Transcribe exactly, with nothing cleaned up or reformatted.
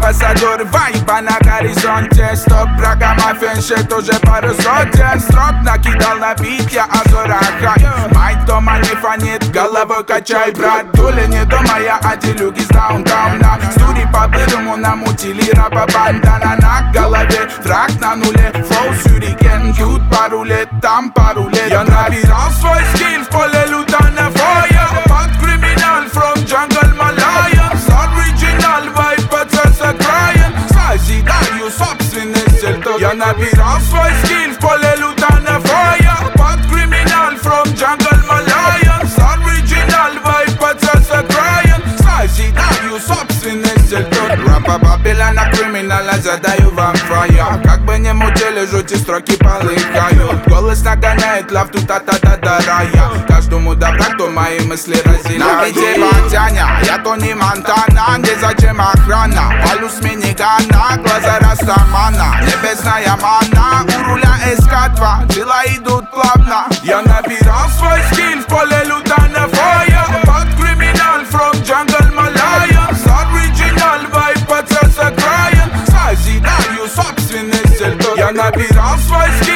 амбассадор вайба на горизонте. Стоп, врага мафеншет уже пару сотен строк накидал на бит, я Азора хай. Майк дома не фонит, головой качай, брат. Дуля не дома, я адилюги с даунтауна. Студи по-бырому намутили раба бандана на голове. Враг на нуле, флоу сюрикен. Кют пару лет, там пару лет. Я набирал свой скилл в поле лютана фоя. Под криминал from jungle Малая. Original vibe, процесса краен. Созидаю собственный стиль. Я набирал свой скилл в поле лютана фоя. Под криминал from jungle Малая. Original vibe, процесса краен. Созидаю собственный стиль. Рампа Бабилана криминала, задаю вам фая. Как бы не мутили, жути строки полыхают. Голос нагоняет лавту та-та-та-та рая. Каждому добра, кто мои мысли разделяет. На бите Батяня, я Тони Монтана. Где зачем охрана? Палю с минигана, глаза Растамана. Небесная мана, у руля эс ка два. Дела идут плавно. Я набирал свой скилл в поле лютана фоя. Под криминал from jungle Малая. Original vibe, процесса краен. Созидаю собственный стиль. Я набирал свой скилл